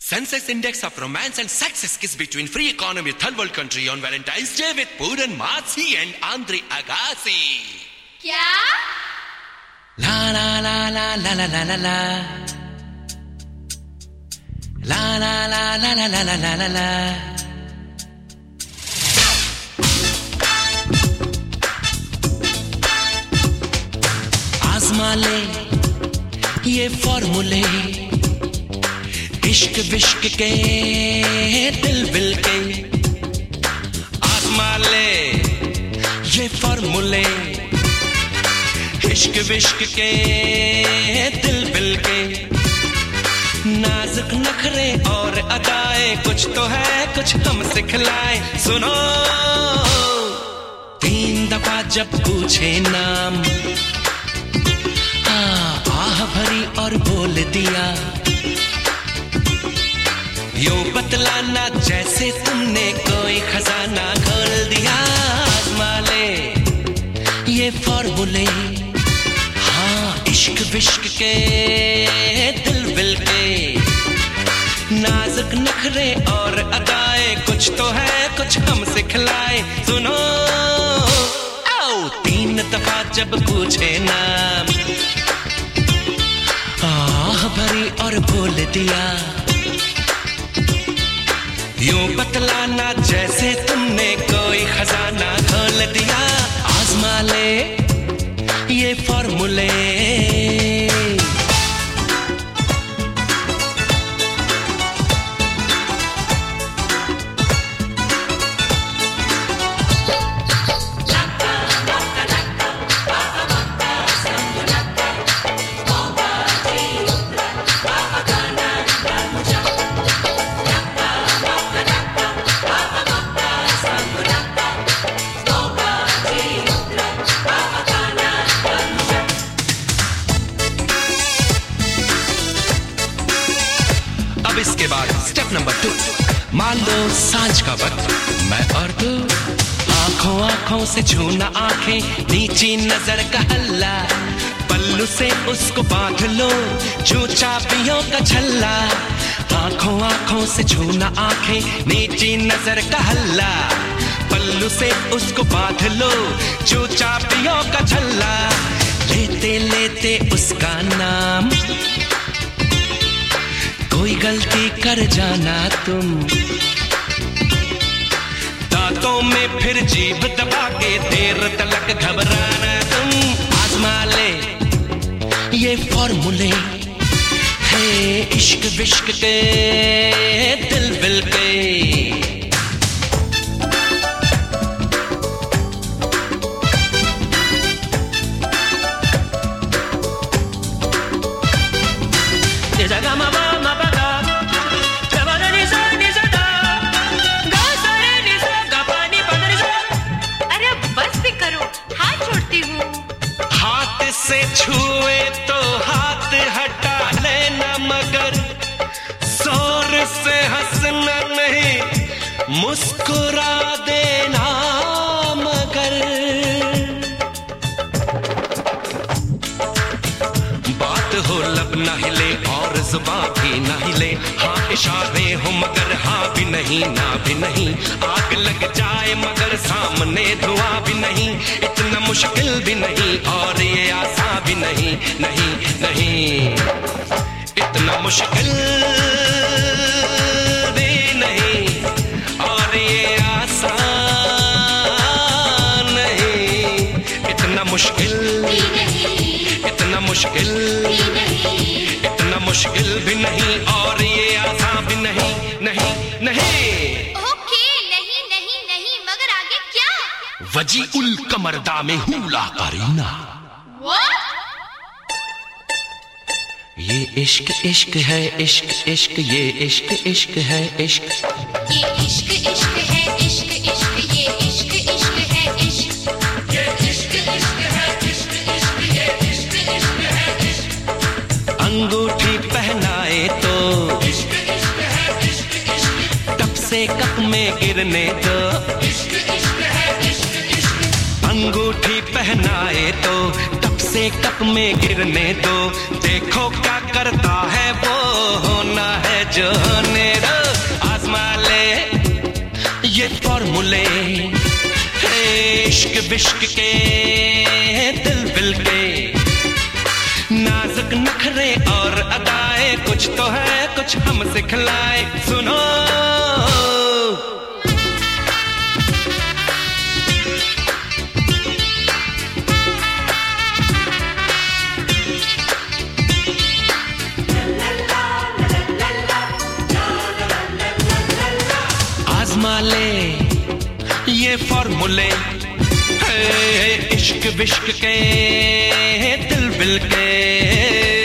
Census Index of Romance and Success Kiss between free economy third world country on Valentine's Day with Puran Masi and Andre Agassi. क्या? La la la la la la la la la. La la la la la la la la la la. आज़मा ले ये फॉर्मूले इश्क विश्क के दिल bill के. आज़मा ले ये फॉर्मूले इश्क विश्क के दिल बिल के. नाजुक नखरे और अदाएं कुछ तो है कुछ हम सिखलाए. सुनो 3 दफा जब पूछे नाम आह भरी और बोल दिया. यूं बतलाना जैसे तुमने कोई खजाना खोल दिया. आज़मा ले ये फॉर्मूले इश्क विश्क के दिल बिल के. नाजुक नखरे और अदाएं कुछ तो है कुछ हम सिखलाए. सुनो 3 दफा जब पूछे नाम आह भरी और बोल दिया. यूं बतलाना जैसे तुमने कोई खजाना खोल दिया. आज़मा ले ये फॉर्मूले. इसके बाद स्टेप नंबर 2. मान लो सांझ का वक्त मैं और तू आंखों आंखों से छूना आंखें नीची नजर का हल्ला. पल्लू से उसको बांध लो जो चाबियों का छल्ला. आंखों आंखों से छूना आंखें नीची नजर का हल्ला. पल्लू से उसको बांध लो जो चाबियों का छल्ला. लेते लेते उसका नाम कोई गलती कर जाना तुम. दांतों में फिर जीभ दबा के देर तलक घबराना तुम. आज़मा ले ये फॉर्मूले है इश्क विश्क के दिल बिल के. से छुए तो हाथ हटा लेना मगर जोर से हंसना नहीं मुस्कुरा देना मगर. बात हो लब ना हिले और जुबां भी ना हिले. हाँ इशारे हो मगर हाँ भी नहीं ना भी नहीं. आग लग जाए मगर सामने धुआं भी नहीं. इतना मुश्किल भी नहीं और ये आसान भी नहीं नहीं नहीं. इतना मुश्किल भी नहीं और ये आसान नहीं. इतना मुश्किल इतना मुश्किल इतना मुश्किल भी नहीं और ये आसान भी नहीं नहीं नहीं. ओके नहीं नहीं नहीं मगर आगे क्या? वजी उल कमरदा में हुला करीना. ये इश्क इश्क है इश्क इश्क ये इश्क इश्क है इश्क. ये इश्क इश्क है इश्क इश्क ये इश्क इश्क है इश्क. ये इश्क इश्क है इश्क इश्क ये इश्क इश्क है इश्क. अंगूठी पहनाए तो इश्क इश्क है इश्क इश्क. टप से कप में गिरने दो. इश्क इश्क है इश्क इश्क. अंगूठी पहनाए तो टप से कप में गिरने दो. देखो क्या करता है वो होना है जो होने विश्क के दिल बिल के नाजुक नखरे और अदाए कुछ तो है कुछ हम सिखलाए सुनो आजमा ले ये फॉर्मूले इश्क विश्क के दिल बिल के